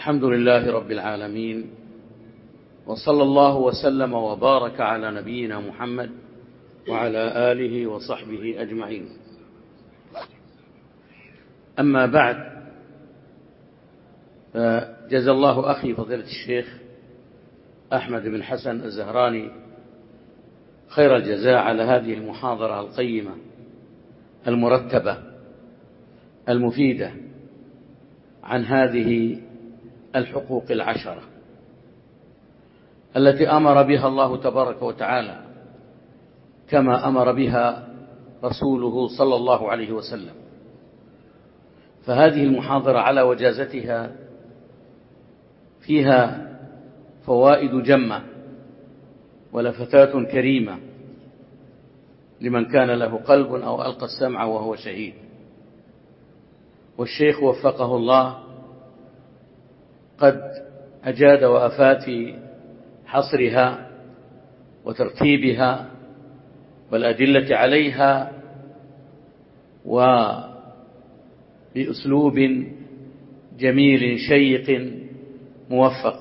الحمد لله رب العالمين، وصلى الله وسلم وبارك على نبينا محمد وعلى آله وصحبه أجمعين. أما بعد، فجزى الله أخي فضيلة الشيخ أحمد بن حسن الزهراني خير الجزاء على هذه المحاضرة القيمة المرتبة المفيدة عن هذه الحقوق العشرة التي أمر بها الله تبارك وتعالى كما أمر بها رسوله صلى الله عليه وسلم. فهذه المحاضرة على وجازتها فيها فوائد جمة ولفتات كريمة لمن كان له قلب أو ألقى السمع وهو شهيد. والشيخ وفقه الله قد أجاد وأفاد في حصرها وترتيبها والأدلة عليها، وبأسلوب جميل شيق موفق.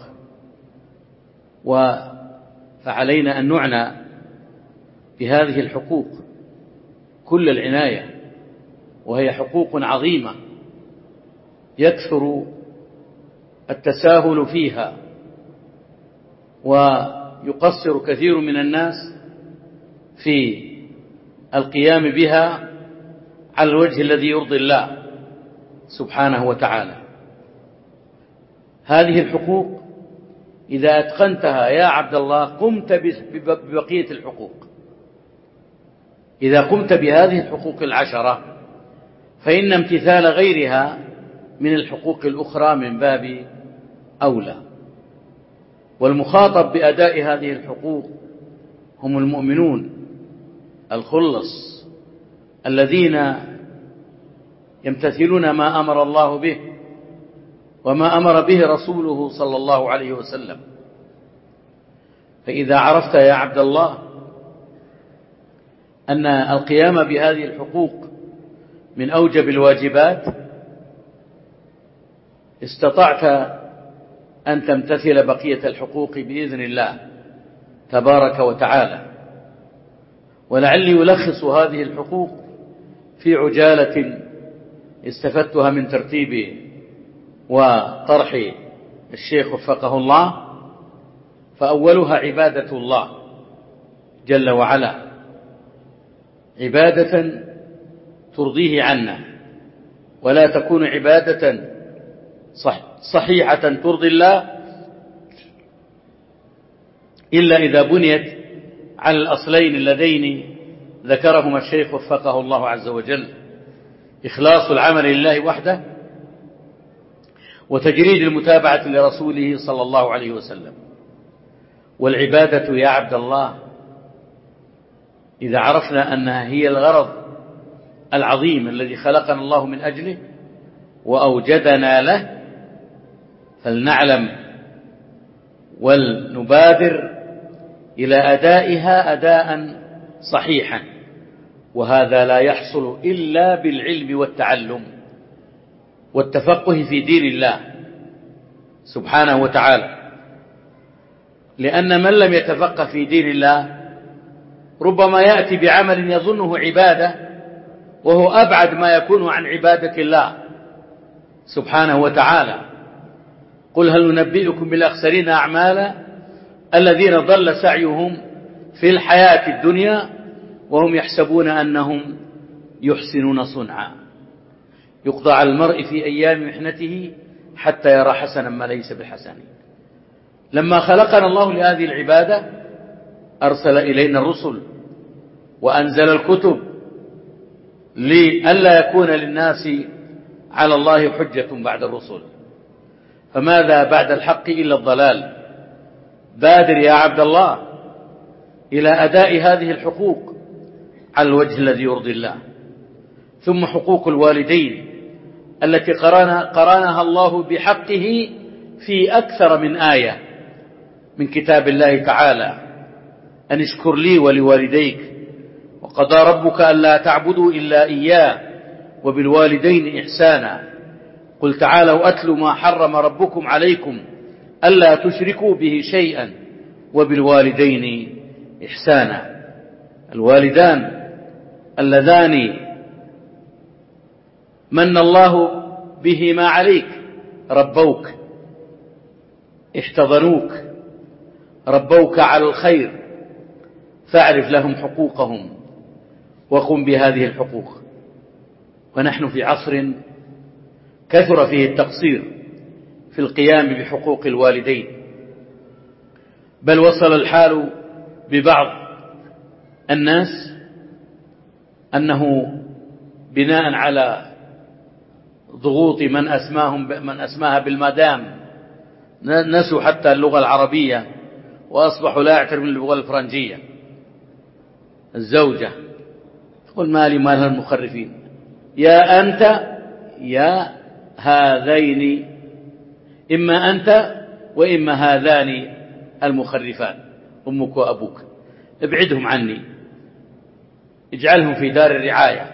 فعلينا أن نعنى بهذه الحقوق كل العناية، وهي حقوق عظيمة يكثر التساهل فيها، ويقصر كثير من الناس في القيام بها على الوجه الذي يرضي الله سبحانه وتعالى. هذه الحقوق إذا أتقنتها يا عبد الله قمت ببقية الحقوق. إذا قمت بهذه الحقوق العشرة فإن امتثال غيرها من الحقوق الأخرى من باب أولى. والمخاطب بأداء هذه الحقوق هم المؤمنون الخلص الذين يمتثلون ما أمر الله به وما أمر به رسوله صلى الله عليه وسلم. فإذا عرفت يا عبد الله أن القيام بهذه الحقوق من أوجب الواجبات، استطعت أن تمتثل بقية الحقوق بإذن الله تبارك وتعالى. ولعلي يلخص هذه الحقوق في عجالة استفدتها من ترتيب وطرح الشيخ وفقه الله. فأولها عبادة الله جل وعلا، عبادة ترضيه عنا، ولا تكون عبادة صحيحة ترضي الله إلا إذا بنيت على الأصلين اللذين ذكرهما الشيخ وفقه الله عز وجل: إخلاص العمل لله وحده، وتجريد المتابعة لرسوله صلى الله عليه وسلم. والعبادة يا عبد الله إذا عرفنا أنها هي الغرض العظيم الذي خلقنا الله من أجله وأوجدنا له، فلنعلم ولنبادر إلى أدائها أداء صحيحا. وهذا لا يحصل إلا بالعلم والتعلم والتفقه في دين الله سبحانه وتعالى. لأن من لم يتفقه في دين الله ربما يأتي بعمل يظنه عبادة وهو أبعد ما يكون عن عبادة الله سبحانه وتعالى. قل هل ننبئكم بالأخسرين أعمالا الذين ضل سعيهم في الحياة الدنيا وهم يحسبون أنهم يحسنون صنعا. يقضى على المرء في أيام محنته حتى يرى حسنا ما ليس بحسن. لما خلقنا الله لهذه العبادة أرسل إلينا الرسل وأنزل الكتب لئلا يكون للناس على الله حجة بعد الرسل. فماذا بعد الحق إلا الضلال؟ بادر يا عبد الله إلى أداء هذه الحقوق على الوجه الذي يرضي الله. ثم حقوق الوالدين التي قرنها الله بحقه في أكثر من آية من كتاب الله تعالى: أن اشكر لي ولوالديك، وقضى ربك ألا تعبدوا إلا إياه، وبالوالدين إحسانا. قل تعالوا أتلوا ما حرم ربكم عليكم ألا تشركوا به شيئا وبالوالدين إحسانا. الوالدان اللذان من الله بهما عليك، ربوك، احتضنوك، ربوك على الخير، فاعرف لهم حقوقهم وقم بهذه الحقوق. ونحن في عصر كثر فيه التقصير في القيام بحقوق الوالدين، بل وصل الحال ببعض الناس أنه بناء على ضغوط من أسماها بالمدام نسوا حتى اللغة العربية وأصبحوا لا يعترفون اللغة الفرنجية. الزوجة تقول مالي مال المخرفين، يا أنت يا هذين، إما أنت وإما هذان المخرفان، أمك وأبوك، ابعدهم عني، اجعلهم في دار الرعاية.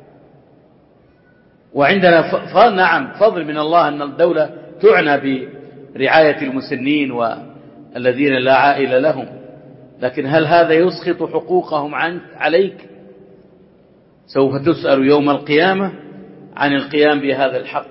وعندنا نعم فضل من الله أن الدولة تعنى برعاية المسنين والذين لا عائلة لهم، لكن هل هذا يسقط حقوقهم عليك؟ سوف تسأل يوم القيامة عن القيام بهذا الحق.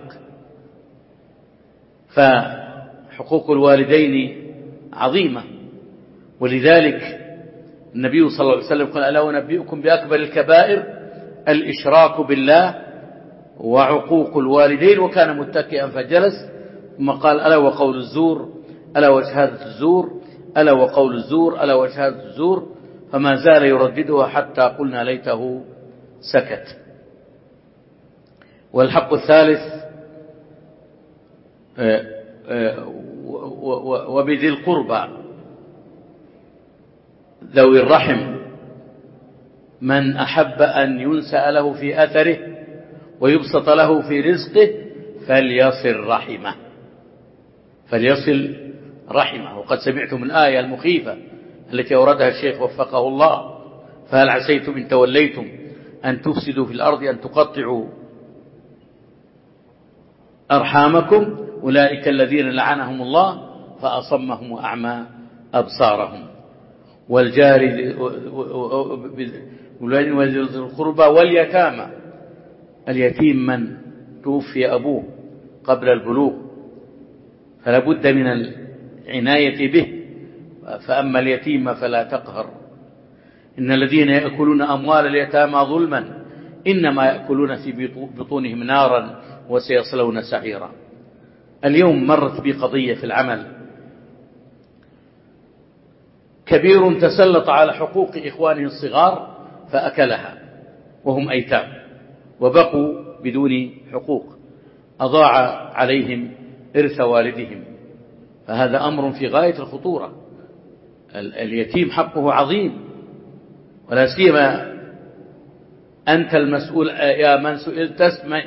فحقوق الوالدين عظيمة، ولذلك النبي صلى الله عليه وسلم قال ألا أنبئكم بأكبر الكبائر الإشراك بالله وعقوق الوالدين، وكان متكئا فجلس، ثم قال ألا وقول الزور، ألا وشهادة الزور، ألا وقول الزور، ألا وشهادة الزور، فما زال يرددها حتى قلنا ليته سكت. والحق الثالث وبذي القربى ذوي الرحم، من أحب أن ينسأ له في أثره ويبسط له في رزقه فليصل رحمه، فليصل رحمه. وقد سمعتم الآية المخيفة التي أوردها الشيخ وفقه الله، فهل عسيتم إن توليتم أن تفسدوا في الأرض أن تقطعوا أرحامكم أولئك الذين لعنهم الله فأصمهم وأعمى أبصارهم. والجار وذي القربى واليتامى، اليتيم من توفي أبوه قبل البلوغ فلا بد من العناية به، فأما اليتيم فلا تقهر، إن الذين يأكلون أموال اليتامى ظلما إنما يأكلون في بطونهم نارا وسيصلون سعيرا. اليوم مرت بي قضية في العمل، كبير تسلط على حقوق إخوانه الصغار فأكلها وهم أيتام وبقوا بدون حقوق، أضاع عليهم إرث والدهم، فهذا أمر في غاية الخطورة. اليتيم حقه عظيم، ولا سيما أنت المسؤول، يا من سئلت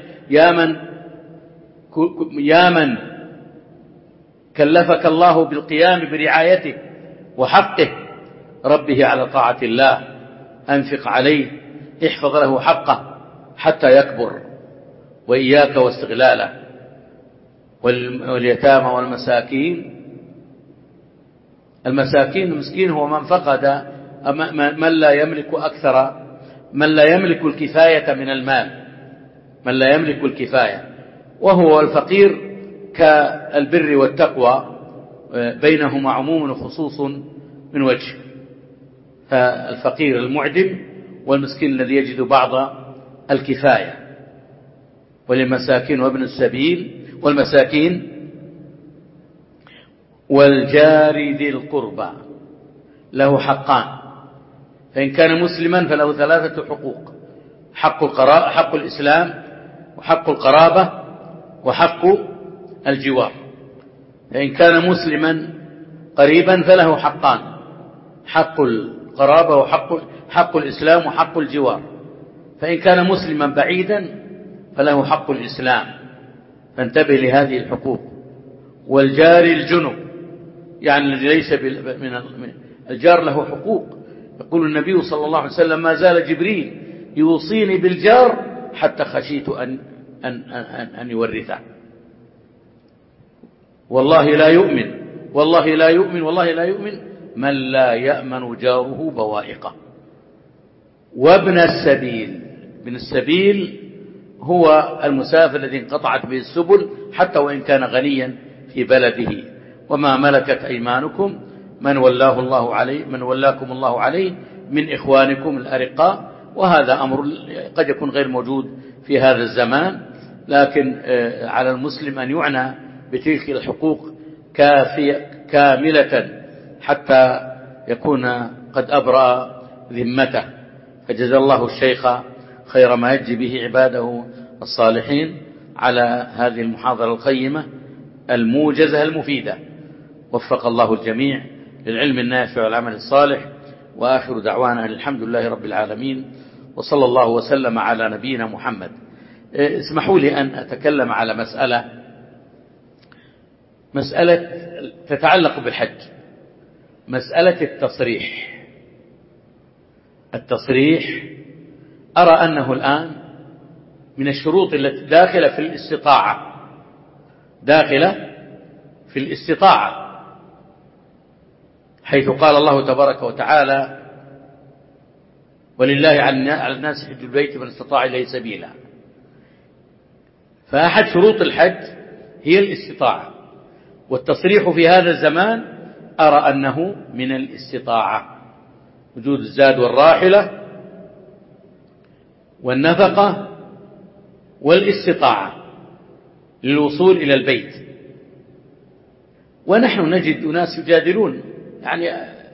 يا من كلفك الله بالقيام برعايته وحقه، ربه على طاعة الله، أنفق عليه، احفظ له حقه حتى يكبر، وإياك واستغلاله. واليتامى والمساكين، المساكين المسكين هو من فقد، من لا يملك أكثر، من لا يملك الكفاية من المال، من لا يملك الكفاية، وهو الفقير كالبر والتقوى بينهما عموم وخصوص من وجه، فالفقير المعدم والمسكين الذي يجد بعض الكفاية. وللمساكين وابن السبيل والمساكين والجار ذي القربى له حقان، فإن كان مسلما فله 3 حقوق: حق الإسلام، وحق القرابة، وحق الجوار. فإن كان مسلما قريبا فله حقان: حق القرابة وحق الإسلام وحق الجوار. فإن كان مسلما بعيدا فله حق الإسلام، فانتبه لهذه الحقوق. والجار الجنب، يعني الذي ليس من الجار له حقوق. يقول النبي صلى الله عليه وسلم ما زال جبريل يوصيني بالجار حتى خشيت أن يورثه. والله لا يؤمن، والله لا يؤمن، والله لا يؤمن من لا يأمن جاره بوائقه. وابن السبيل، ابن السبيل هو المسافر الذي انقطعت به السبل حتى وإن كان غنيا في بلده. وما ملكت أيمانكم من ولاه الله عليه، من ولاكم الله عليه من إخوانكم الأرقاء. وهذا أمر قد يكون غير موجود في هذا الزمان، لكن على المسلم أن يعنى بتلك الحقوق كاملة حتى يكون قد أبرأ ذمته. فجزا الله الشيخ خير ما يجزي به عباده الصالحين على هذه المحاضرة القيمة الموجزة المفيدة. وفق الله الجميع للعلم النافع والعمل الصالح. وآخر دعوانا الحمد لله رب العالمين، وصلى الله وسلم على نبينا محمد. اسمحوا لي أن أتكلم على مسألة تتعلق بالحج، مسألة التصريح. أرى أنه الآن من الشروط التي داخلة في الاستطاعة، حيث قال الله تبارك وتعالى: ولله على الناس حج البيت من استطاع إليه سبيلا. فأحد شروط الحج هي الاستطاعة، والتصريح في هذا الزمان أرى أنه من الاستطاعة، وجود الزاد والراحلة والنفقة والاستطاعة للوصول إلى البيت. ونحن نجد أناس يجادلون، يعني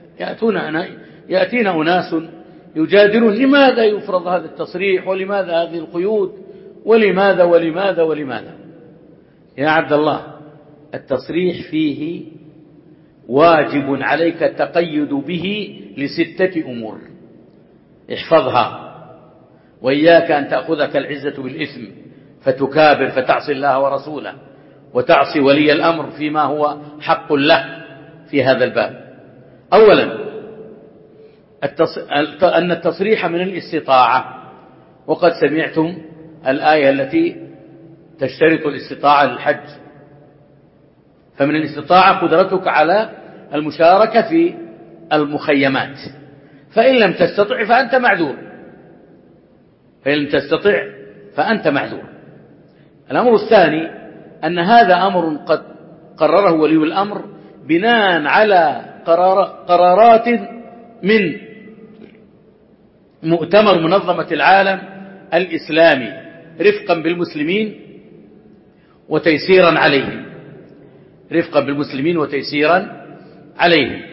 يأتينا أناس يجادلون: لماذا يفرض هذا التصريح؟ ولماذا هذه القيود؟ ولماذا ولماذا ولماذا؟ يا عبد الله، التصريح فيه واجب عليك التقيد به ل6 أمور احفظها: وإياك أن تأخذك العزة بالإثم فتكابر فتعصي الله ورسوله وتعصي ولي الأمر فيما هو حق له في هذا الباب. أولا أن التصريح من الاستطاعة، وقد سمعتم الآية التي تشترط الاستطاعة للحج. فمن الاستطاعة قدرتك على المشاركة في المخيمات، فإن لم تستطع فأنت معذور. الأمر الثاني أن هذا أمر قد قرره ولي الأمر بناء على قرارات من مؤتمر منظمة العالم الإسلامي رفقا بالمسلمين وتيسيرا عليهم.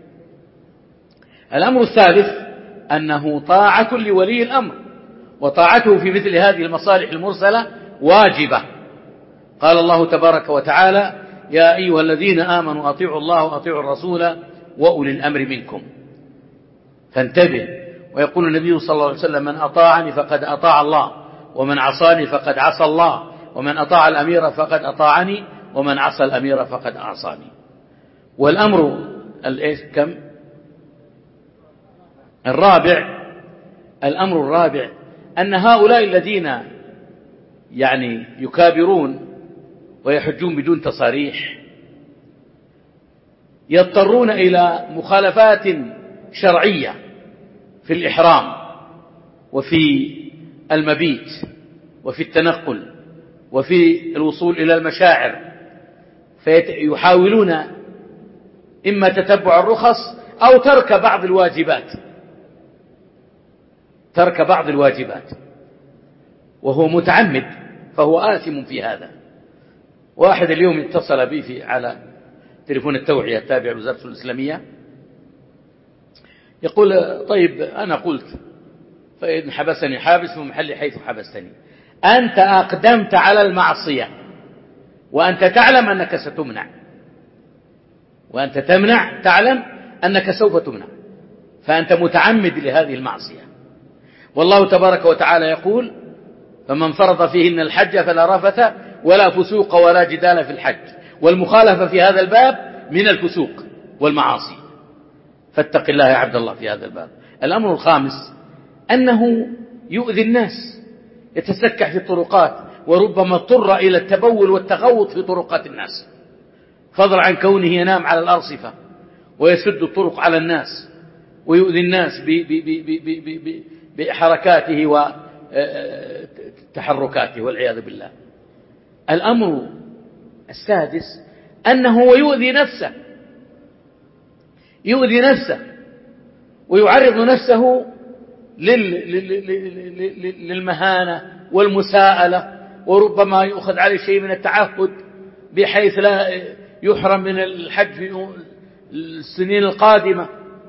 الأمر الثالث أنه طاعة لولي الأمر، وطاعته في مثل هذه المصالح المرسلة واجبة. قال الله تبارك وتعالى: يا أيها الذين آمنوا أطيعوا الله وأطيعوا الرسول وأولي الأمر منكم. فانتبه. ويقول النبي صلى الله عليه وسلم: من أطاعني فقد أطاع الله، ومن عصاني فقد عصى الله، ومن أطاع الأمير فقد أطاعني، ومن عصى الأمير فقد عصاني. والأمر كم؟ الأمر الرابع أن هؤلاء الذين يعني يكابرون ويحجون بدون تصاريح يضطرون إلى مخالفات شرعية في الإحرام وفي المبيت وفي التنقل وفي الوصول إلى المشاعر، فيحاولون إما تتبع الرخص أو ترك بعض الواجبات، وهو متعمد، فهو آثم في هذا. واحد اليوم اتصل بي على تليفون التوعية التابع لوزارة الإسلامية، يقول: طيب أنا قلت فإن حبسني حابس من محل حيث حبستني. أنت أقدمت على المعصية وأنت تعلم أنك ستمنع، وأنت تعلم أنك سوف تمنع، فأنت متعمد لهذه المعصية. والله تبارك وتعالى يقول: فمن فرض فيهن الحج فلا رفث ولا فسوق ولا جدال في الحج. والمخالفة في هذا الباب من الفسوق والمعاصي، فاتق الله يا عبد الله في هذا الباب. الأمر الخامس أنه يؤذي الناس، يتسكع في الطرقات، وربما اضطر إلى التبول والتغوط في طرقات الناس. فضلا عن كونه ينام على الأرصفة ويسد الطرق على الناس ويؤذي الناس بحركاته وتحركاته والعياذ بالله. الأمر السادس أنه يؤذي نفسه ويعرض نفسه للمهانة والمساءلة، وربما يؤخذ عليه شيء من التعهد بحيث لا يحرم من الحج في السنين القادمة،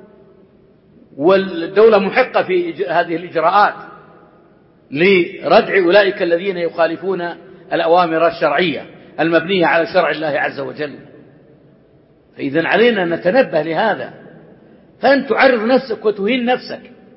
والدولة محقة في هذه الإجراءات لردع أولئك الذين يخالفون الأوامر الشرعية المبنية على شرع الله عز وجل. فإذا علينا أن نتنبه لهذا، فأن تعرض نفسك وتهين نفسك.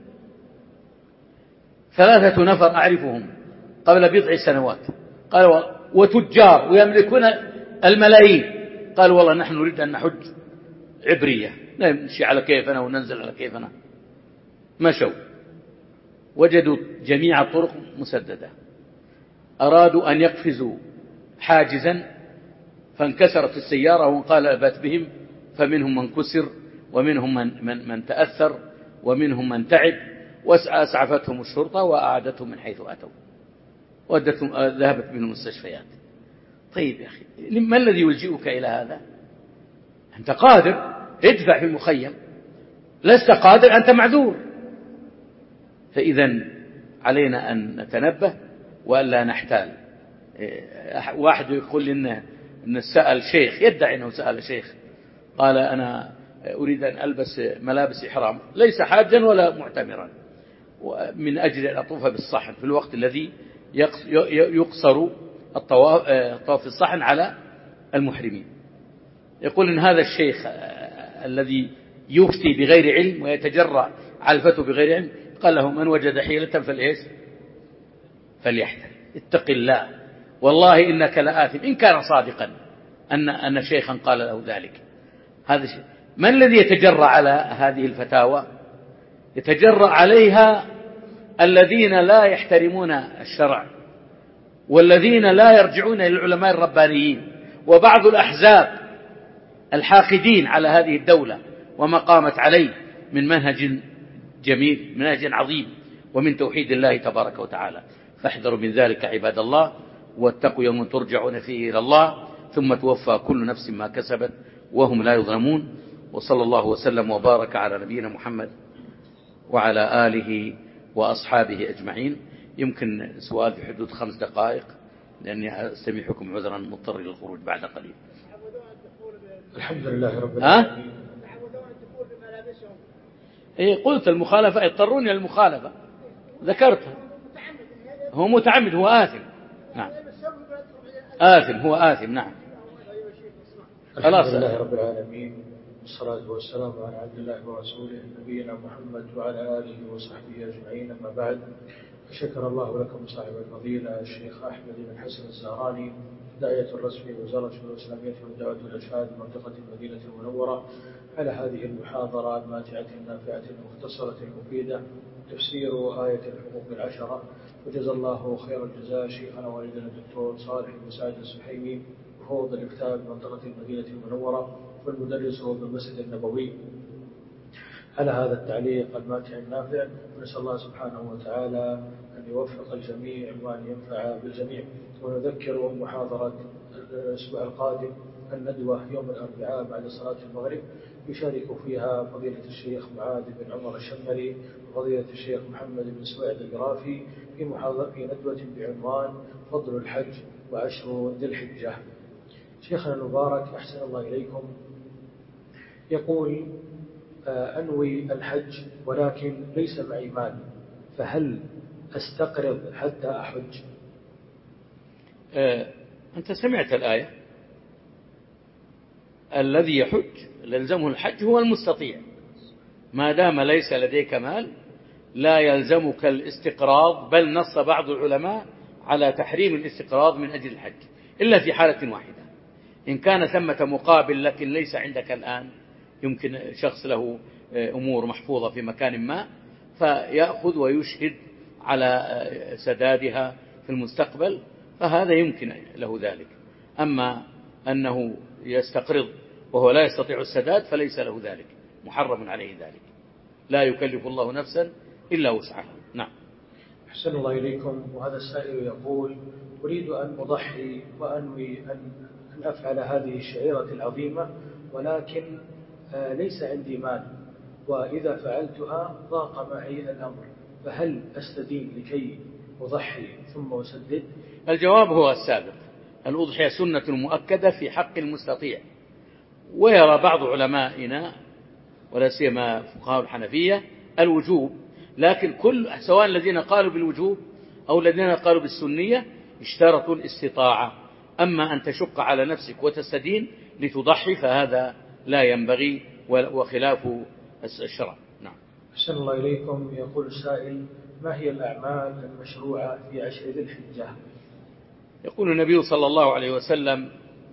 3 نفر أعرفهم قبل بضع سنوات، قال وتجار ويملكون الملايين، قال والله نحن نريد أن نحج عبرية، نمشي على كيفنا وننزل على كيفنا. مشوا وجدوا جميع الطرق مسددة، أرادوا أن يقفزوا حاجزا فانكسرت السيارة وانقلبت بهم، فمنهم من كسر ومنهم من تأثر ومنهم من تعب، وأسعفتهم الشرطة وأعادتهم من حيث أتوا ذهبت بهم المستشفيات. طيب يا أخي، ما الذي يلجئك إلى هذا؟ أنت قادر ادفع في المخيم، لست قادر أنت معذور. فإذا علينا أن نتنبه وألا نحتال. واحد يقول لنا أن سأل شيخ، يدعي أنه سأل شيخ، قال أنا أريد أن ألبس ملابس إحرام، ليس حاجا ولا معتمرا، من أجل أن أطوف بالصحن في الوقت الذي يقصر الطواف في الصحن على المحرمين. يقول إن هذا الشيخ الذي يفتي بغير علم ويتجرأ على الفتوى بغير علم، قال له من وجد حيلة فليحتل، اتق الله والله إنك لآثم، إن كان صادقا أن شيخا قال له ذلك. هذا شيء. من الذي يتجرأ على هذه الفتاوى؟ يتجرأ عليها الذين لا يحترمون الشرع، والذين لا يرجعون إلى العلماء الربانيين، وبعض الأحزاب الحاقدين على هذه الدولة وما قامت عليه من منهج جميل، منهج عظيم، ومن توحيد الله تبارك وتعالى. فاحذروا من ذلك عباد الله، واتقوا يوم ترجعون فيه إلى الله ثم توفى كل نفس ما كسبت وهم لا يظلمون. وصلى الله وسلم وبارك على نبينا محمد وعلى آله وأصحابه أجمعين. يمكن سؤال في حدود 5 دقائق، لأني أستميحكم عذرا مضطر للخروج بعد قليل. الحمد لله رب العالمين. إيه قلت المخالفة، يضطرون إلى المخالفة، ذكرتها. هو متعمد، هو آثم. نعم آثم، هو آثم. نعم. الحمد لله رب العالمين، والصلاة والسلام على عبد الله ورسوله نبينا محمد وعلى آله وصحبه أجمعين. أما بعد، فشكر الله لكم صاحب الفضيلة الشيخ أحمد بن حسن الزهراني، داعية الرسمي وزارة الشؤون الإسلامية ودعوة الإرشاد منطقة المدينة المنورة، على هذه المحاضرة الماتعة النافعة المختصرة المفيدة، تفسير آية الحقوق العشرة. وجزا الله خير الجزاء شيخنا والدنا الدكتور صالح بن سعد السحيمي، مفوض الإفتاء بمنطقة المدينة المنورة والمدرس بالمسجد النبوي، على هذا التعليق الماتع النافع. ونسأل الله سبحانه وتعالى أن يوفق الجميع وأن ينفع بالجميع. ونذكر محاضرة الأسبوع القادم الندوة يوم الأربعاء بعد صلاة المغرب، يشارك فيها فضيلة الشيخ معاذ بن عمر الشمري وفضيلة الشيخ محمد بن سويد القرافي في ندوة بعنوان فضل الحج وعشر ذي الحجة. شيخنا المبارك أحسن الله إليكم يقول: أنوي الحج ولكن ليس معي مال، فهل أستقرض حتى أحج؟ أنت سمعت الآية: الذي يحج يلزمه الحج هو المستطيع، ما دام ليس لديك مال لا يلزمك الاستقراض، بل نص بعض العلماء على تحريم الاستقراض من أجل الحج إلا في حالة واحدة: إن كان ثمة مقابل لكن ليس عندك الآن، يمكن شخص له أمور محفوظة في مكان ما فيأخذ ويشهد على سدادها في المستقبل، فهذا يمكن له ذلك. أما أنه يستقرض وهو لا يستطيع السداد فليس له ذلك، محرم عليه ذلك، لا يكلف الله نفسا إلا وسعها. نعم. أحسن الله إليكم. وهذا السائل يقول: أريد أن أضحي وأنوي أن أفعل هذه الشعيرة العظيمة، ولكن ليس عندي مال، وإذا فعلتها ضاق معي الأمر، فهل أستدين لكي أضحي ثم أسدد؟ الجواب هو السابق، الأضحية سنة مؤكدة في حق المستطيع، ويرى بعض علمائنا ولا سيما فقهاء الحنفية الوجوب، لكن سواء الذين قالوا بالوجوب أو الذين قالوا بالسنية اشترطوا الاستطاعة. أما أن تشق على نفسك وتستدين لتضحي فهذا لا ينبغي وخلاف الشرع. نعم. أحسن الله إليكم. يقول السائل: ما هي الأعمال المشروعة في 10 ذي الحجة؟ يقول النبي صلى الله عليه وسلم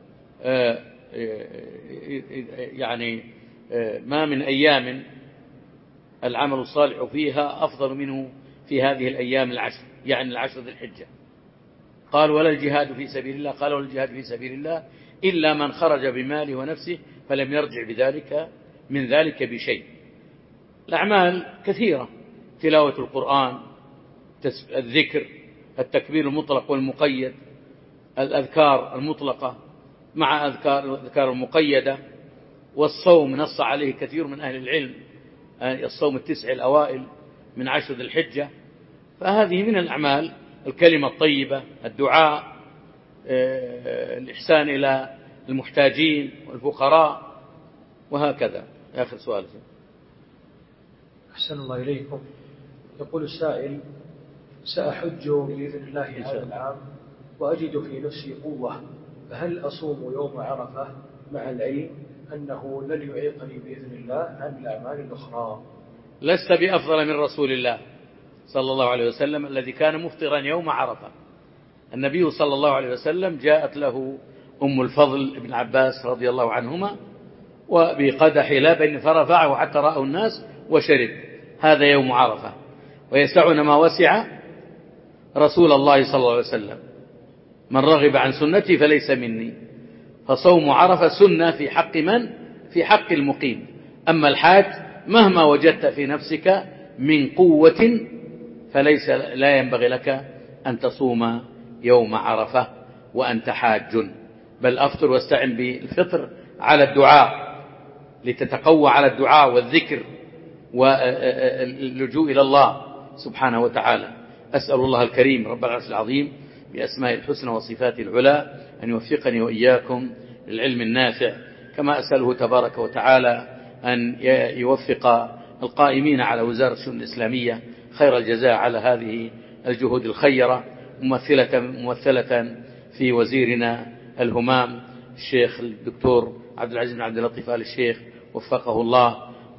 يعني ما من أيام العمل الصالح فيها أفضل منه في هذه الأيام العشر، يعني العشر ذي الحجة. قال: ولا الجهاد في سبيل الله؟ قال: ولا الجهاد في سبيل الله إلا من خرج بماله ونفسه فلم يرجع من ذلك بشيء. الأعمال كثيرة: تلاوة القرآن، الذكر، التكبير المطلق والمقيد، الأذكار المطلقة مع الأذكار المقيدة، والصوم نص عليه كثير من أهل العلم، الصوم 9 الأوائل من 10 ذي الحجة. فهذه من الأعمال، الكلمة الطيبة، الدعاء، الإحسان إلى المحتاجين والفقراء، وهكذا. آخر سؤال. أحسن الله إليكم. يقول السائل: سأحج بإذن الله هذا العام وأجد في نفسي قوة، فهل أصوم يوم عرفة مع العلم أنه لن يعيقني بإذن الله عن الأعمال الأخرى؟ لست بأفضل من رسول الله صلى الله عليه وسلم الذي كان مفطرا يوم عرفة. النبي صلى الله عليه وسلم جاءت له أم الفضل ابن عباس رضي الله عنهما وبقدح لبن فرفعه حتى رأوا الناس وشرب. هذا يوم عرفة، ويسعنا ما وسع رسول الله صلى الله عليه وسلم. من رغب عن سنتي فليس مني. فصوم عرفة سنة في حق من؟ في حق المقيم. أما الحاج مهما وجدت في نفسك من قوة لا ينبغي لك أن تصوم يوم عرفة وأنت حاج، بل أفطر واستعن بالفطر على الدعاء لتتقوى على الدعاء والذكر واللجوء إلى الله سبحانه وتعالى. أسأل الله الكريم رب العرش العظيم بأسماء الحسنى وصفاته العلى أن يوفقني وإياكم للعلم النافع، كما أسأله تبارك وتعالى أن يوفق القائمين على وزارة الشؤون الإسلامية خير الجزاء على هذه الجهود الخيرة، ممثلة في وزيرنا الهمام الشيخ الدكتور عبد العزيز بن عبد اللطيف آل الشيخ وفقه الله،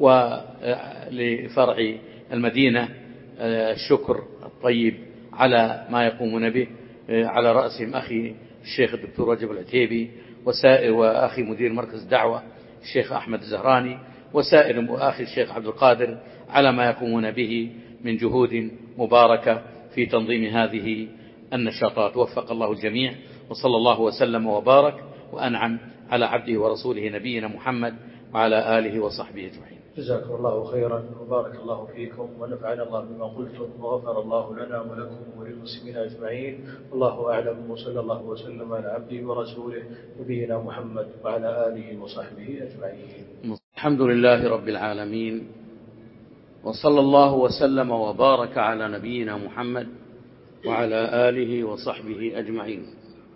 ولفرع المدينة الشكر الطيب على ما يقومون به، على رأسهم أخي الشيخ الدكتور رجب العتيبي وأخي مدير مركز الدعوة الشيخ أحمد الزهراني وسائر أخي الشيخ عبد القادر على ما يقومون به من جهود مباركة في تنظيم هذه النشاطات. وفق الله الجميع، وصلى الله وسلم وبارك وأنعم على عبده ورسوله نبينا محمد وعلى آله وصحبه أجمعين. جزاكم الله خيرا وبارك الله فيكم، ونفعنا الله بما قلتم، وغفر الله لنا ولكم وللمسلمين أجمعين. والله أعلم، وصلى الله وسلم على عبده ورسوله نبينا محمد وعلى آله وصحبه أجمعين. الحمد لله رب العالمين، وصلى الله وسلم وبارك على نبينا محمد وعلى آله وصحبه أجمعين.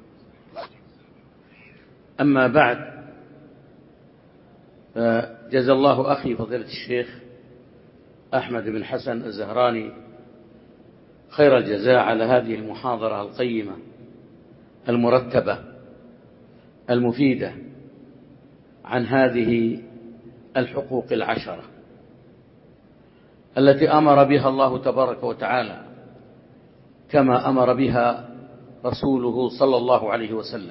أما بعد، فجزا الله أخي فضيلة الشيخ أحمد بن حسن الزهراني خير الجزاء على هذه المحاضرة القيمة المرتبة المفيدة عن هذه الحقوق 10 التي أمر بها الله تبارك وتعالى كما أمر بها رسوله صلى الله عليه وسلم.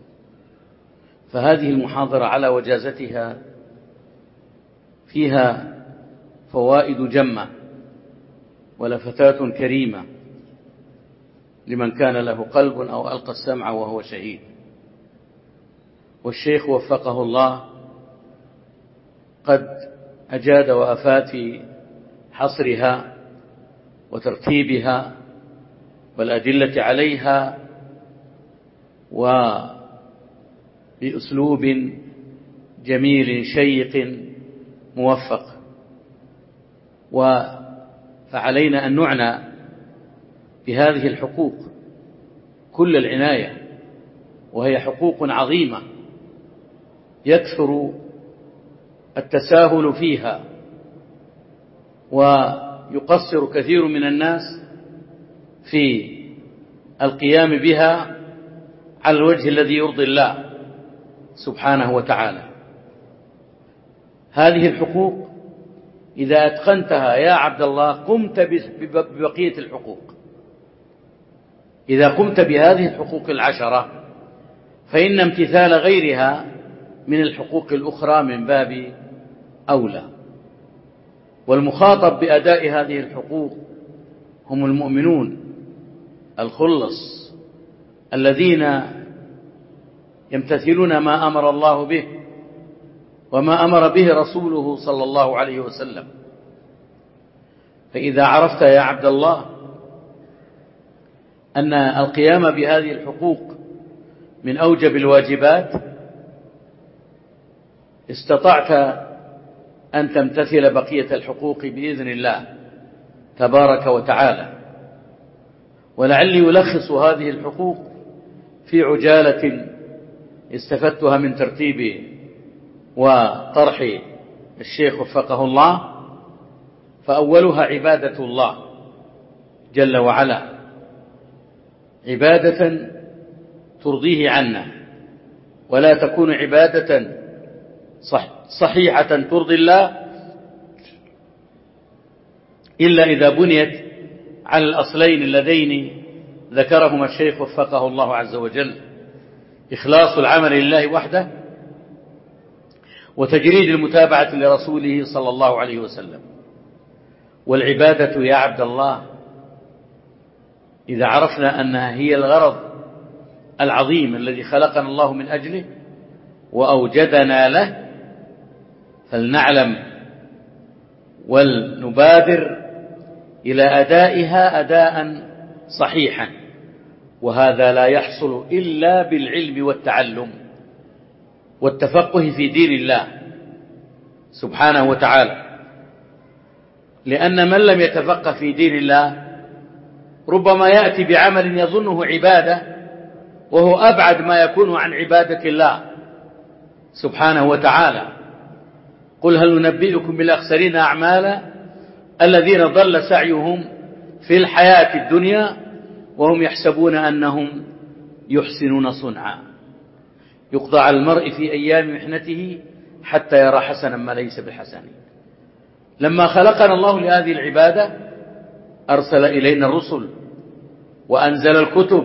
فهذه المحاضرة على وجازتها فيها فوائد جمة ولفتات كريمة لمن كان له قلب أو ألقى السمع وهو شهيد. والشيخ وفقه الله قد أجاد وأفاد في حصرها وترتيبها والأدلة عليها، وبأسلوب جميل شيق موفق. فعلينا أن نعنى بهذه الحقوق كل العناية، وهي حقوق عظيمة يكثر التساهل فيها، ويقصر كثير من الناس في القيام بها على الوجه الذي يرضي الله سبحانه وتعالى. هذه الحقوق إذا أتقنتها يا عبد الله قمت ببقية الحقوق. إذا قمت بهذه الحقوق العشرة فإن امتثال غيرها من الحقوق الأخرى من باب أولى. والمخاطب بأداء هذه الحقوق هم المؤمنون الخلص الذين يمتثلون ما أمر الله به وما أمر به رسوله صلى الله عليه وسلم. فإذا عرفت يا عبد الله أن القيام بهذه الحقوق من أوجب الواجبات، استطعت أن تمتثل بقية الحقوق بإذن الله تبارك وتعالى. ولعلي يلخص هذه الحقوق في عجالة استفدتها من ترتيب وطرح الشيخ وفقه الله. فأولها عبادة الله جل وعلا، عبادة ترضيه عنا، ولا تكون عبادة صحيحة ترضي الله إلا إذا بنيت على الأصلين اللذين ذكرهما الشيخ وفقه الله عز وجل: إخلاص العمل لله وحده، وتجريد المتابعة لرسوله صلى الله عليه وسلم. والعبادة يا عبد الله إذا عرفنا أنها هي الغرض العظيم الذي خلقنا الله من أجله وأوجدنا له، فلنعلم ولنبادر إلى أدائها أداء صحيحا. وهذا لا يحصل إلا بالعلم والتعلم والتفقه في دين الله سبحانه وتعالى. لأن من لم يتفقه في دين الله ربما يأتي بعمل يظنه عبادة وهو أبعد ما يكون عن عبادة الله سبحانه وتعالى. قل هل ننبئكم بالأخسرين أعمالا الذين ضل سعيهم في الحياة الدنيا وهم يحسبون أنهم يحسنون صنعا. يقضى على المرء في أيام محنته حتى يرى حسنا ما ليس بحسن. لما خلقنا الله لهذه العبادة أرسل إلينا الرسل وأنزل الكتب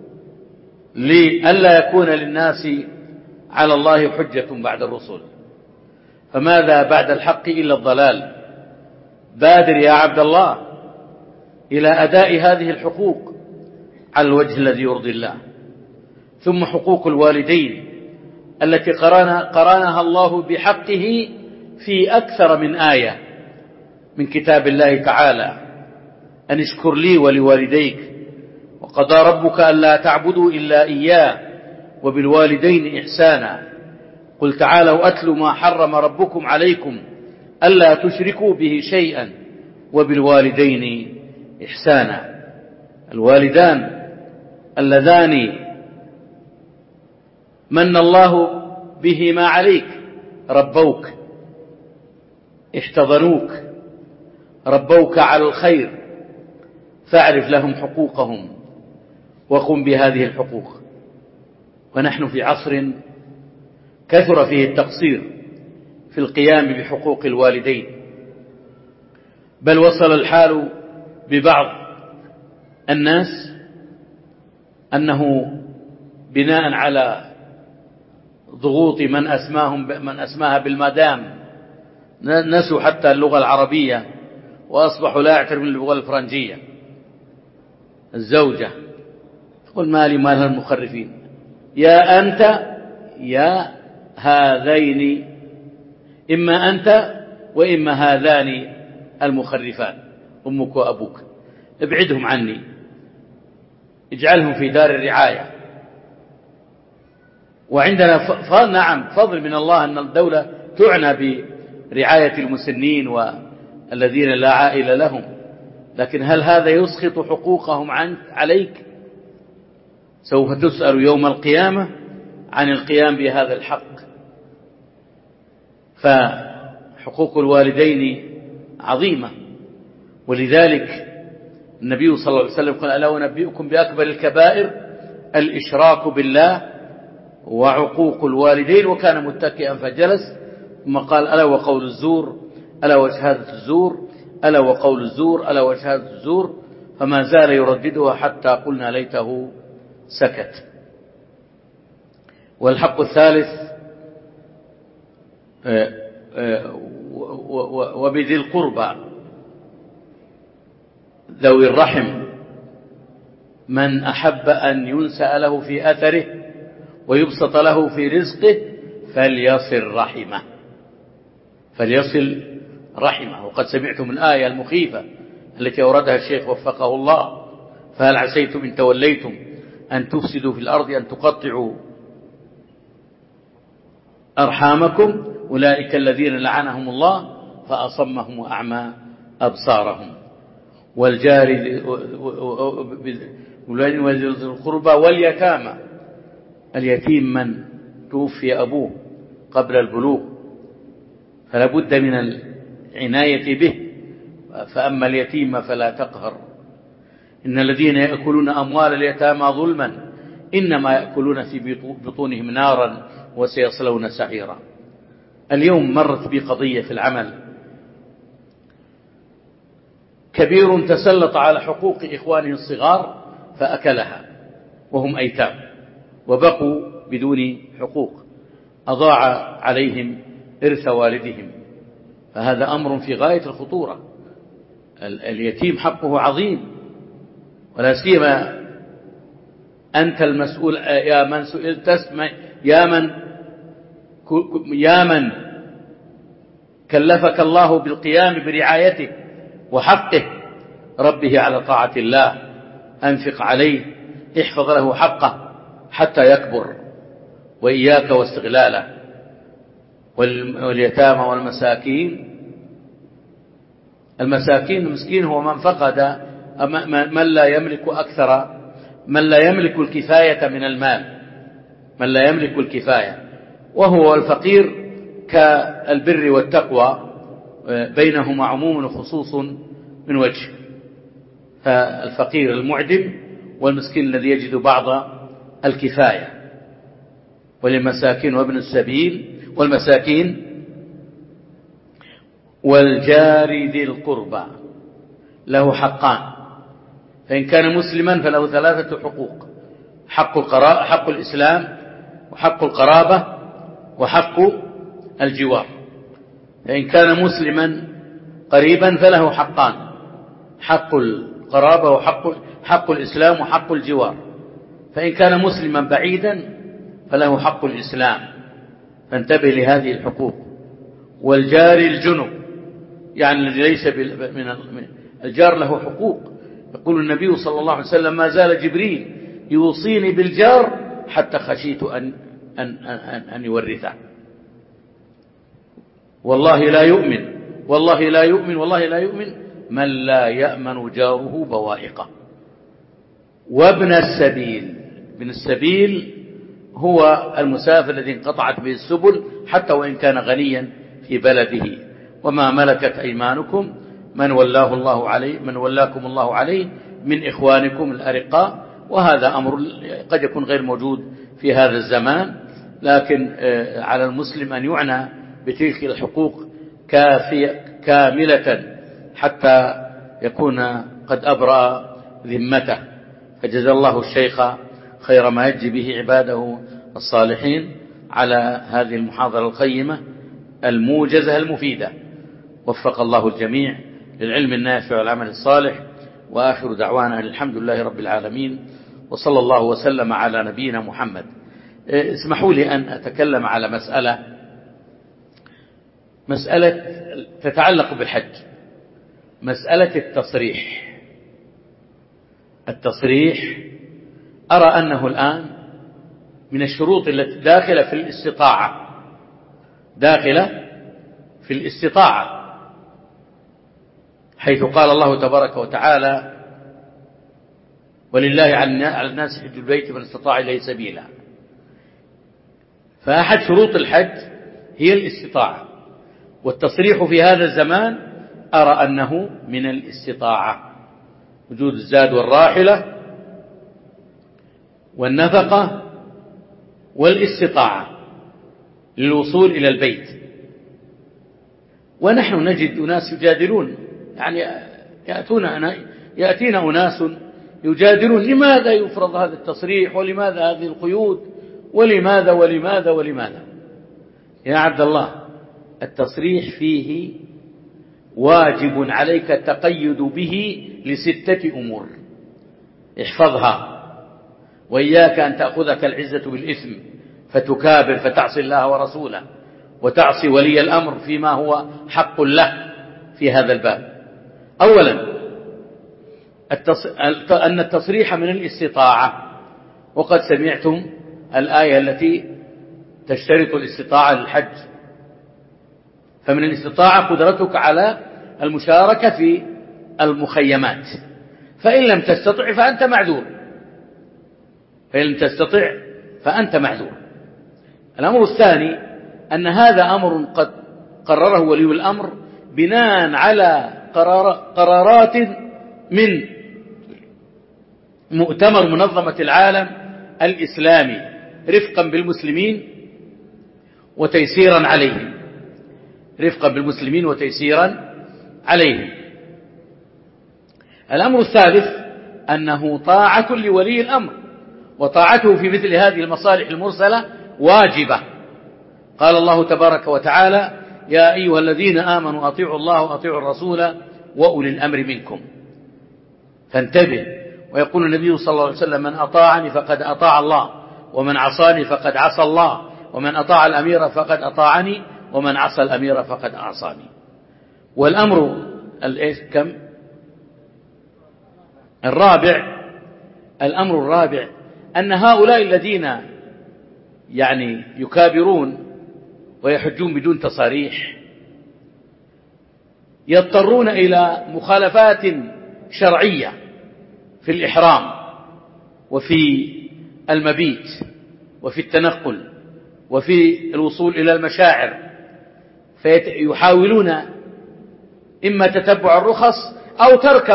لئلا يكون للناس على الله حجة بعد الرسل. فماذا بعد الحق إلا الضلال؟ بادر يا عبد الله إلى أداء هذه الحقوق على الوجه الذي يرضي الله. ثم حقوق الوالدين التي قرانها الله بحقه في أكثر من آية من كتاب الله تعالى: أن اشكر لي ولوالديك، وقضى ربك ألا تعبدوا إلا إياه، وبالوالدين إحسانا. قل تعالوا أتل ما حرم ربكم عليكم ألا تشركوا به شيئا وبالوالدين إحسانا. الوالدان اللذان من الله بهما عليك، ربوك، احتضنوك، ربوك على الخير، فاعرف لهم حقوقهم وقم بهذه الحقوق. ونحن في عصر كثر فيه التقصير في القيام بحقوق الوالدين، بل وصل الحال ببعض الناس أنه بناء على ضغوط من أسماها بالمدام نسوا حتى اللغة العربية وأصبحوا لا يعترفون باللغة الفرنجية. الزوجة تقول مالي مال المخرفين، يا أنت يا هذين، إما أنت وإما هذان المخرفان أمك وأبوك، ابعدهم عني، اجعلهم في دار الرعاية. وعندنا نعم فضل من الله أن الدولة تعنى برعاية المسنين والذين لا عائلة لهم، لكن هل هذا يسقط حقوقهم عليك؟ سوف تسأل يوم القيامة عن القيام بهذا الحق. فحقوق الوالدين عظيمة، ولذلك النبي صلى الله عليه وسلم قال: ألا أنبئكم بأكبر الكبائر؟ الإشراك بالله وعقوق الوالدين. وكان متكئا فجلس، ثم قال: ألا وقول الزور، ألا وشهادة الزور، ألا وقول الزور، ألا وشهادة الزور. فما زال يرددها حتى قلنا ليته سكت. والحق الثالث وبذي القربى ذوي الرحم، من أحب أن ينسأ له في أثره ويبسط له في رزقه فليصل رحمه. وقد سمعتم الآية المخيفة التي أوردها الشيخ وفقه الله: فهل عسيتم إن توليتم أن تفسدوا في الأرض أن تقطعوا أرحامكم أولئك الذين لعنهم الله فأصمهم وأعمى أبصارهم. والجار وذي القربى واليتامى، اليتيم من توفي أبوه قبل البلوغ فلا بد من العناية به. فأما اليتيم فلا تقهر، إن الذين يأكلون أموال اليتامى ظلما إنما يأكلون في بطونهم نارا وسيصلون سعيرا. اليوم مرت بي قضية في العمل، كبير تسلط على حقوق إخوانه الصغار فأكلها وهم أيتام وبقوا بدون حقوق، أضاع عليهم إرث والدهم. فهذا أمر في غاية الخطورة. اليتيم حقه عظيم، ولا سيما أنت المسؤول، يا من سئلت يا من كلفك الله بالقيام برعايته وحقه، ربه على طاعة الله، أنفق عليه، احفظ له حقه حتى يكبر، وإياك واستغلاله. واليتامى والمساكين، المسكين هو من فقد، من لا يملك أكثر، من لا يملك الكفاية من المال، من لا يملك الكفاية. وهو الفقير كالبر والتقوى، بينهما عموم وخصوص من وجه. فالفقير المعدم، والمسكين الذي يجد بعض الكفاية. وللمساكين وابن السبيل والمساكين والجار ذي القربى له حقان، فإن كان مسلما فله 3 حقوق: حق الإسلام، وحق القرابة، وحق الجوار. فإن كان مسلما قريبا فله حقان: حق القرابة وحق الإسلام وحق الجوار. فإن كان مسلما بعيدا فله حق الإسلام، فانتبه لهذه الحقوق. والجار الجنب، يعني الذي ليس من الجار له حقوق. يقول النبي صلى الله عليه وسلم: ما زال جبريل يوصيني بالجار حتى خشيت أن يورثه. والله لا يؤمن من لا يأمن جاره بوائقه. وابن السبيل، ابن السبيل هو المسافر الذي انقطعت به السبل حتى وإن كان غنيا في بلده. وما ملكت أيمانكم من ولاكم الله عليه من إخوانكم الأرقاء. وهذا أمر قد يكون غير موجود في هذا الزمان، لكن على المسلم أن يعنى بتلك الحقوق كاملة حتى يكون قد أبرأ ذمته. فجزا الله الشيخ خير ما يجزي به عباده الصالحين على هذه المحاضرة القيمة الموجزة المفيدة. وفق الله الجميع للعلم النافع والعمل الصالح. وآخر دعوانا الحمد لله رب العالمين، وصلى الله وسلم على نبينا محمد. اسمحوا لي أن أتكلم على مسألة تتعلق بالحج، مسألة التصريح. أرى أنه الآن من الشروط التي داخلة في الاستطاعة، حيث قال الله تبارك وتعالى: ولله على الناس حج البيت من استطاع إليه سبيلا. فأحد شروط الحج هي الاستطاعة، والتصريح في هذا الزمان أرى أنه من الاستطاعة، وجود الزاد والراحلة والنفقة والاستطاعة للوصول إلى البيت. ونحن نجد أناس يجادلون، يعني يأتينا أناس يجادلون: لماذا يفرض هذا التصريح، ولماذا هذه القيود، ولماذا ولماذا ولماذا؟ يا عبد الله، التصريح فيه واجب عليك التقيد به ل6 أمور احفظها: وإياك أن تأخذك العزة بالإثم فتكابر فتعصي الله ورسوله وتعصي ولي الأمر فيما هو حق له في هذا الباب. أولا، أن التصريح من الاستطاعة، وقد سمعتم الآية التي تشترط الاستطاعة للحج. فمن الاستطاعة قدرتك على المشاركة في المخيمات، فإن لم تستطع فأنت معذور. الأمر الثاني أن هذا أمر قد قرره ولي الأمر بناء على قرارات من مؤتمر منظمة العالم الإسلامي رفقا بالمسلمين وتيسيرا عليهم. الأمر الثالث أنه طاعة لولي الأمر، وطاعته في مثل هذه المصالح المرسلة واجبة. قال الله تبارك وتعالى: يا أيها الذين آمنوا أطيعوا الله وأطيعوا الرسول وأولي الأمر منكم. فانتبه. ويقول النبي صلى الله عليه وسلم: من أطاعني فقد أطاع الله، ومن عصاني فقد عصى الله، ومن أطاع الأمير فقد أطاعني، ومن عصى الأمير فقد عصاني. والأمر كم؟ الأمر الرابع أن هؤلاء الذين يعني يكابرون ويحجون بدون تصاريح يضطرون إلى مخالفات شرعية في الإحرام وفي المبيت وفي التنقل وفي الوصول إلى المشاعر، فيحاولون إما تتبع الرخص أو ترك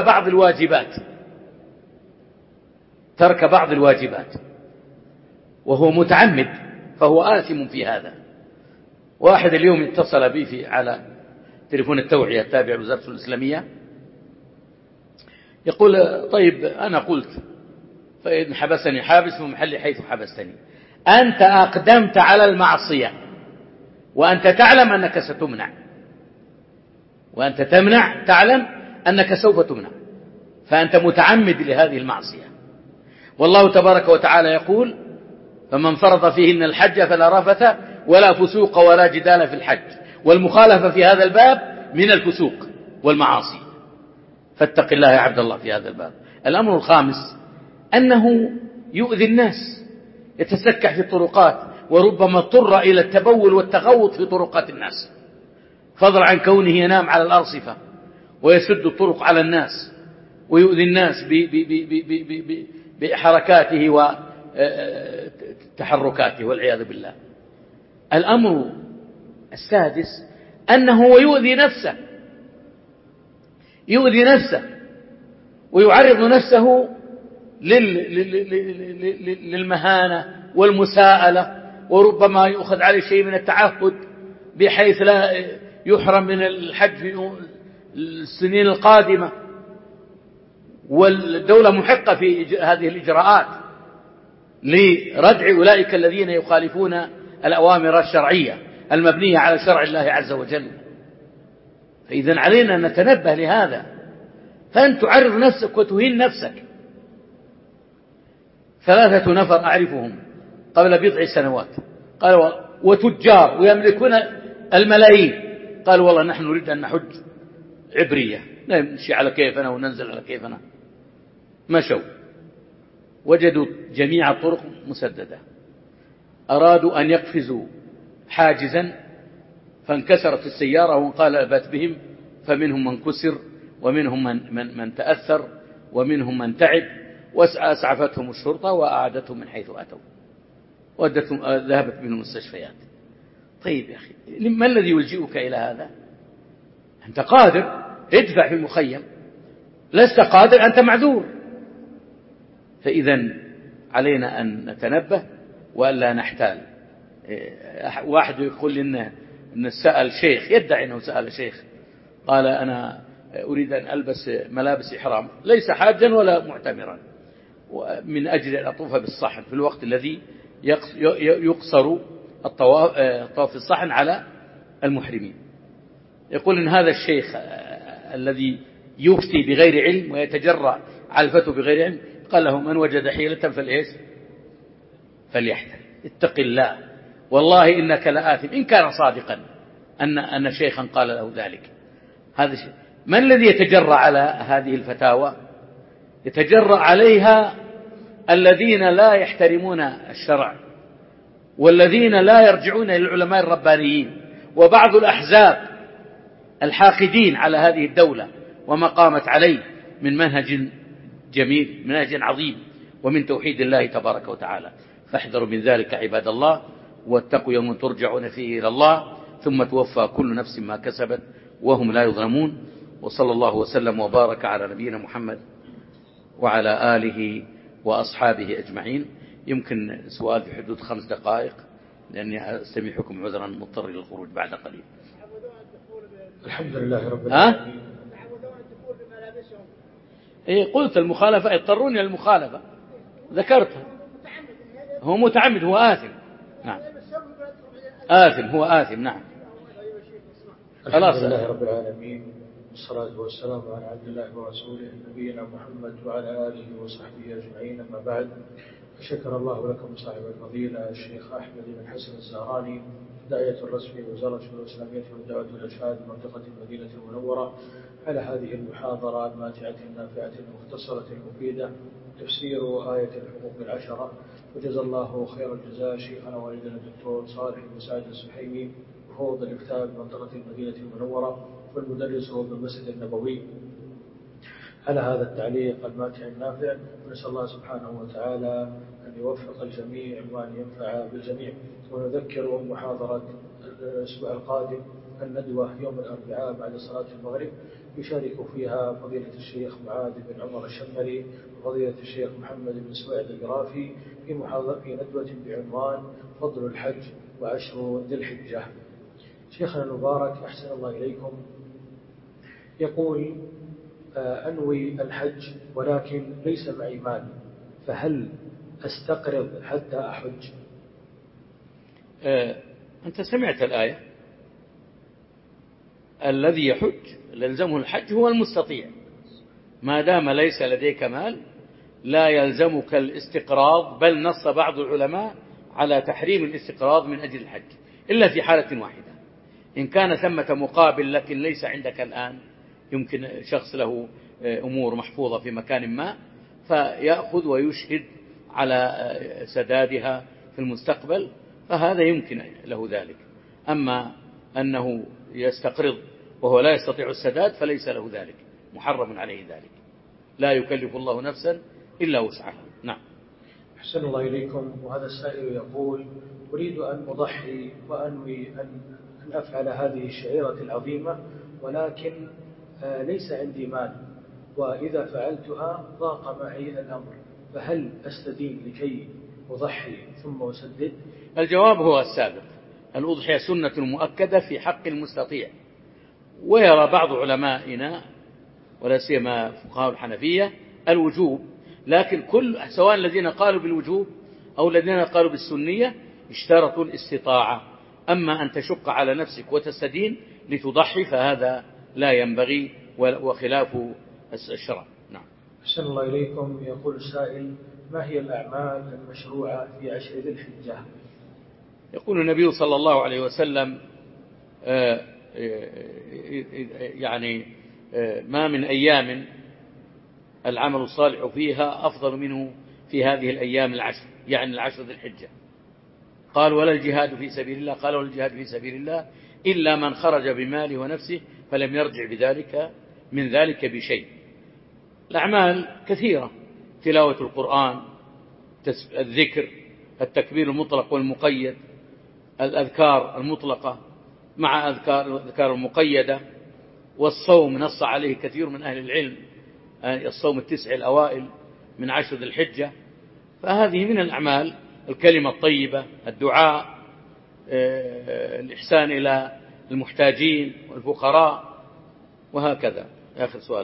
بعض الواجبات، وهو متعمد، فهو آثم في هذا. واحد اليوم اتصل بي على تليفون التوعية التابع لوزارة الإسلامية، يقول: طيب أنا قلت فإن حبسني حابس في محل حيث حبستني، أنت أقدمت على المعصية وأنت تعلم أنك ستمنع، وأنت تعلم أنك سوف تمنع، فأنت متعمد لهذه المعصية. والله تبارك وتعالى يقول: فمن فرض فيهن الحج فلا رفث ولا فسوق ولا جدال في الحج. والمخالفة في هذا الباب من الفسوق والمعاصي، فاتق الله يا عبد الله في هذا الباب. الأمر الخامس أنه يؤذي الناس، يتسكع في الطرقات، وربما اضطر إلى التبول والتغوط في طرقات الناس، فضلا عن كونه ينام على الأرصفة ويسد الطرق على الناس ويؤذي الناس بحركاته وتحركاته والعياذ بالله. الأمر السادس أنه يؤذي نفسه ويعرض نفسه للمهانة والمساءلة، وربما يؤخذ عليه شيء من التعهد بحيث لا يحرم من الحج في السنين القادمة، والدولة محقة في هذه الإجراءات لردع أولئك الذين يخالفون الأوامر الشرعية المبنية على شرع الله عز وجل. فإذن علينا أن نتنبه لهذا، فأن تعرض نفسك وتهين نفسك. 3 نفر أعرفهم قبل بضع سنوات. قال وتجار ويملكون الملايين، قال والله نحن نريد أن نحج عبرية، نمشي على كيفنا وننزل على كيفنا. مشوا وجدوا جميع الطرق مسددة، أرادوا أن يقفزوا حاجزا فانكسرت السيارة وانقلبت بهم، فمنهم من كسر ومنهم من تأثر ومنهم من تعب، وأسعفتهم الشرطة وأعادتهم من حيث أتوا ذهبت بهم المستشفيات. طيب يا أخي، ما الذي يلجئك إلى هذا؟ أنت قادر ادفع في المخيم، لست قادر أنت معذور. فإذا علينا أن نتنبه وألا نحتال. واحد يقول لي إن سأل شيخ، يدعي أنه سأل شيخ، قال أنا أريد أن ألبس ملابس إحرام، ليس حاجا ولا معتمرا، من أجل أن أطوف بالصحن في الوقت الذي يقصر الطواف الصحن على المحرمين. يقول إن هذا الشيخ الذي يفتي بغير علم ويتجرأ على الفتوى بغير علم، قال له من وجد حيلة فليحتل، اتق الله، والله إنك لآثم، إن كان صادقا أن شيخا قال له ذلك. هذا شيء. من الذي يتجرأ على هذه الفتاوى؟ يتجرأ عليها الذين لا يحترمون الشرع، والذين لا يرجعون إلى العلماء الربانيين، وبعض الأحزاب الحاقدين على هذه الدولة وما قامت عليه من منهج جميل، منهج عظيم، ومن توحيد الله تبارك وتعالى. فاحذروا من ذلك عباد الله، واتقوا يوم ترجعون فيه إلى الله ثم توفى كل نفس ما كسبت وهم لا يظلمون. وصلى الله وسلم وبارك على نبينا محمد وعلى آله وأصحابه أجمعين. يمكن سؤال في حدود 5 دقائق، لأني أستميحكم عذرا مضطر للخروج بعد قليل. الحمد لله رب العالمين. قلت المخالفة، يضطرون إلى المخالفة، ذكرتها. هو متعمد، هو آثم. نعم آثم، هو آثم. نعم. الحمد لله رب العالمين، والصلاة والسلام على عبد الله ورسوله نبينا محمد وعلى آله وصحبه أجمعين. أما بعد، فشكر الله لكم صاحب الفضيلة الشيخ أحمد بن حسن الزهراني، داعية الرسمي وزارة الشؤون الإسلامية والدعوة والإرشاد منطقة المدينة المنورة، على هذه المحاضرة الماتعة النافعة المختصرة المفيدة، تفسير آية الحقوق العشرة. وجزا الله خير الجزاء شيخنا والدنا الدكتور صالح بن سعد السحيمي، مفوض الإفتاء بمنطقة المدينة المنورة والمدرس بالمسجد النبوي، على هذا التعليق الماتع النافع. ونسأل الله سبحانه وتعالى أن يوفق الجميع وأن ينفع بالجميع. ونذكر محاضرة الأسبوع القادم الندوة يوم الأربعاء بعد صلاة المغرب، يشارك فيها فضيلة الشيخ معاذ بن عمر الشمري وفضيلة الشيخ محمد بن سويد القرافي في ندوة بعنوان فضل الحج وعشر ذي الحجة. شيخنا المبارك أحسن الله إليكم يقول: أنوي الحج ولكن ليس معي مال، فهل أستقرض حتى أحج؟ أنت سمعت الآية، الذي يحج يلزمه الحج هو المستطيع، ما دام ليس لديك مال لا يلزمك الاستقراض، بل نص بعض العلماء على تحريم الاستقراض من أجل الحج إلا في حالة واحدة، إن كان ثمة مقابل لكن ليس عندك الآن، يمكن شخص له أمور محفوظة في مكان ما فيأخذ ويشهد على سدادها في المستقبل، فهذا يمكن له ذلك. أما أنه يستقرض وهو لا يستطيع السداد فليس له ذلك، محرم عليه ذلك، لا يكلف الله نفسا إلا وسعها. نعم. أحسن الله إليكم. وهذا السائل يقول: أريد أن أضحي وأنوي أن أفعل هذه الشعيرة العظيمة، ولكن ليس عندي مال، وإذا فعلتها ضاق معي الأمر، فهل أستدين لكي أضحي ثم أسدد؟ الجواب هو السابق، الأضحية سنة مؤكدة في حق المستطيع، ويرى بعض علمائنا ولا سيما فقهاء الحنفية الوجوب، لكن سواء الذين قالوا بالوجوب أو الذين قالوا بالسنية اشترطوا الاستطاعة. أما أن تشق على نفسك وتستدين لتضحي فهذا لا ينبغي وخلاف الشرع. نعم. أحسن الله إليكم. يقول السائل: ما هي الأعمال المشروعة في 10 ذي الحجة؟ يقول النبي صلى الله عليه وسلم يعني ما من أيام العمل الصالح فيها أفضل منه في هذه الأيام العشر، يعني العشر ذي الحجة. قال ولا الجهاد في سبيل الله، قال ولا الجهاد في سبيل الله إلا من خرج بماله ونفسه فلم يرجع من ذلك بشيء. الأعمال كثيرة: تلاوة القرآن، الذكر، التكبير المطلق والمقيد، الأذكار المطلقة مع أذكار المقيدة، والصوم نص عليه كثير من أهل العلم، الصوم 9 الأوائل من 10 ذي الحجة. فهذه من الأعمال: الكلمة الطيبة، الدعاء، الإحسان إلى المحتاجين والفقراء، وهكذا. آخر سؤال.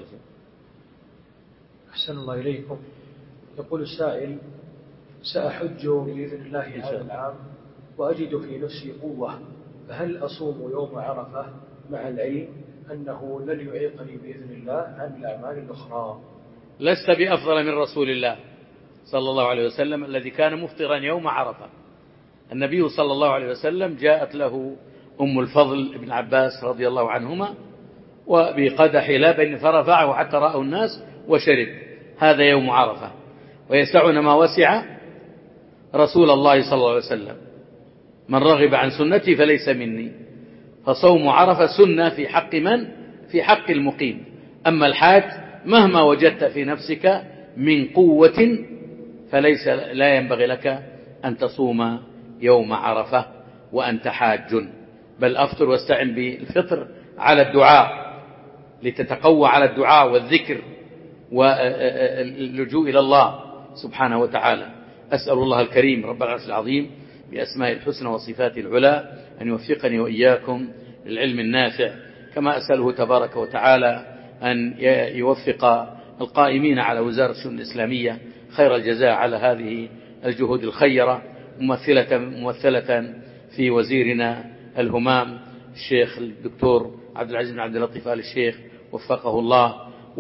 أحسن الله إليكم. يقول السائل: سأحج بإذن الله هذا العام وأجد في نفسي قوة، فهل أصوم يوم عرفة مع العلم أنه لن يعيقني بإذن الله عن الأعمال الأخرى؟ لست بأفضل من رسول الله صلى الله عليه وسلم الذي كان مفطرا يوم عرفة. النبي صلى الله عليه وسلم جاءت له أم الفضل بن عباس رضي الله عنهما وبقدح لبن فرفعه حتى رأوا الناس وشرب. هذا يوم عرفة، ويسعنا ما وسع رسول الله صلى الله عليه وسلم. من رغب عن سنتي فليس مني. فصوم عرفة سنة في حق من؟ في حق المقيم. أما الحاج مهما وجدت في نفسك من قوة لا ينبغي لك أن تصوم يوم عرفة وأنت حاج، بل أفطر واستعن بالفطر على الدعاء لتتقوى على الدعاء والذكر واللجوء إلى الله سبحانه وتعالى. أسأل الله الكريم رب العرش العظيم بأسماء الحسنى وصفاته العلى أن يوفقني وإياكم للعلم النافع، كما أسأله تبارك وتعالى أن يوفق القائمين على وزارة الشؤون الإسلامية خير الجزاء على هذه الجهود الخيرة، ممثلة في وزيرنا الهمام الشيخ الدكتور عبد العزيز بن عبد اللطيف آل الشيخ وفقه الله،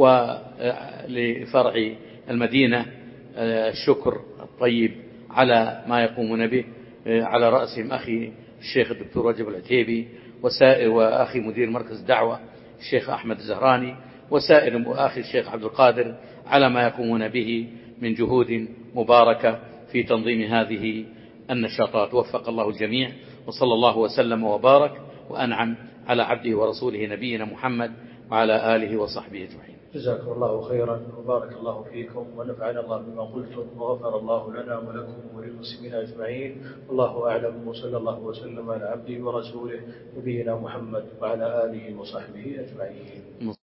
ولفرع المدينة الشكر الطيب على ما يقومون به، على رأسهم أخي الشيخ الدكتور رجب العتيبي وأخي مدير مركز الدعوة الشيخ أحمد الزهراني وسائر أخي الشيخ عبد القادر على ما يقومون به من جهود مباركة في تنظيم هذه النشاطات. وفق الله الجميع، وصلى الله وسلم وبارك وأنعم على عبده ورسوله نبينا محمد وعلى آله وصحبه أجمعين. جزاكم الله خيرا وبارك الله فيكم ونفعنا الله بما قلتم وغفر الله لنا ولكم وللمسلمين أجمعين. الله أعلم، وصلى الله وسلم على عبده ورسوله نبينا محمد وعلى آله وصحبه أجمعين.